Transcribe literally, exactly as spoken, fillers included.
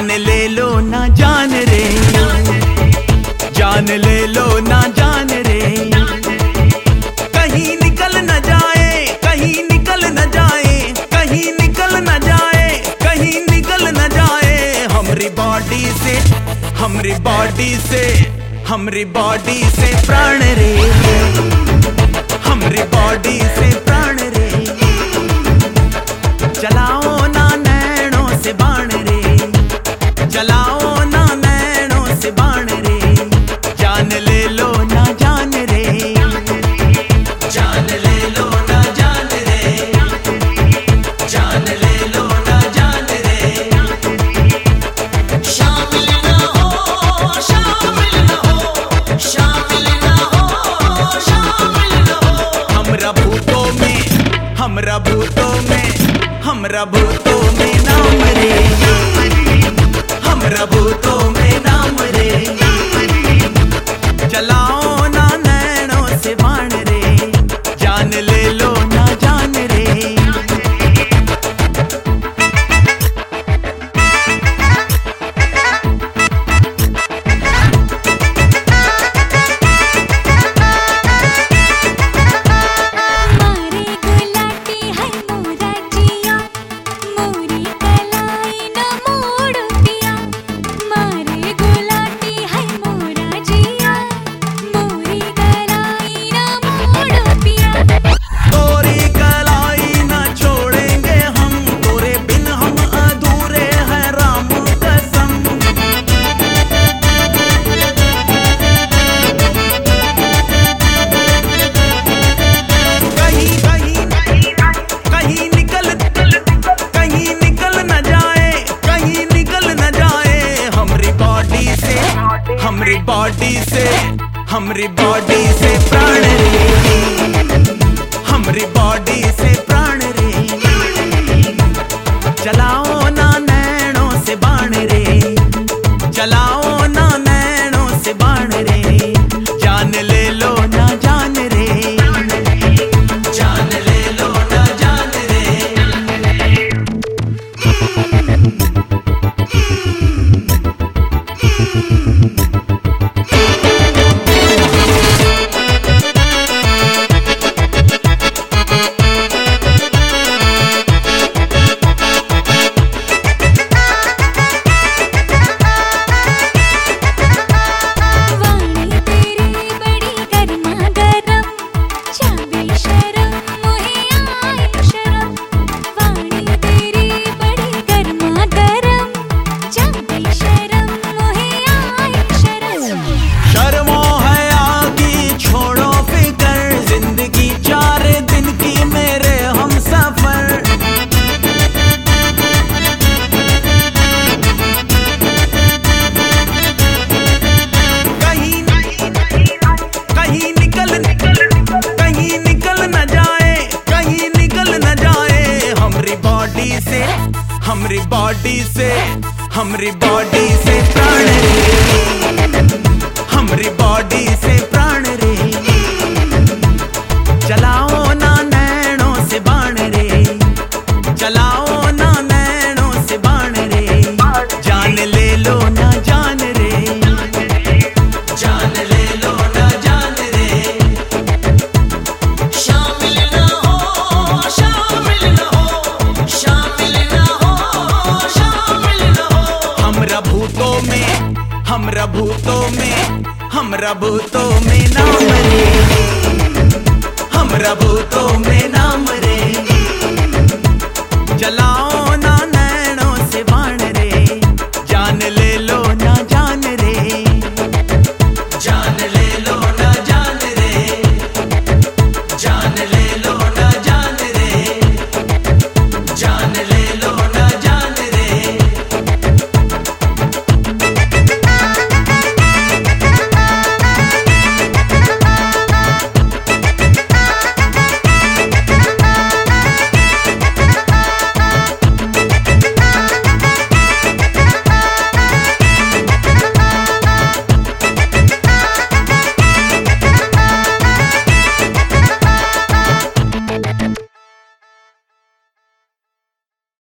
जान ले लो ना जान रे, जान ले लो ना जान रे। कहीं निकल न जाए, कहीं निकल न जाए, कहीं निकल न जाए, कहीं निकल न जाए हमरी बॉडी से, हमरी बॉडी से, हमरी बॉडी से प्राण रे, हमरी बॉडी से प्राण रे। चलाओ ना नैनों से बाण रे, चलाओ ना नैनों से बाण रे। जान ले लो ना जान रे, जान ले लो ना जान रे, जान ले लो ना जान रे। शामिल ना हो, शामिल ना हो, शामिल ना हो, शामिल ना हो। हमरा भूतों में, हमरा भूतों में, हमरा भूतों में नाम रे, हमरा भूतों में नाम रे। चलाओ ना नैनों से बाण रे, जान ले लो ना जान रे। हमरी बॉडी से, हमरी बॉडी से प्राण रे, हमरी बॉडी से प्राण रे। चलाओ ना नैनों से बाण रे, चलाओ ना नैनों से बाण रे। जान ले लो ना जान रे, जान ले लो ना जान रे। हमरी बॉडी से, हमरी बॉडी से प्राण रे, हमरी बॉडी से प्राण रे। चलाओ ना नैनों से बाण रे, चलाओ ना नैनों से बाण रे। जान ले लो ना जान रे, जान ले लो ना जान रे। शामिल ना हो, शामिल ना हो, शामिल ना हो, शामिल ना हो। हमरा भूतों में, हमरा भूतों में, हमरा भूतों में नाम रे, हमरा भूतों में नाम रे। चला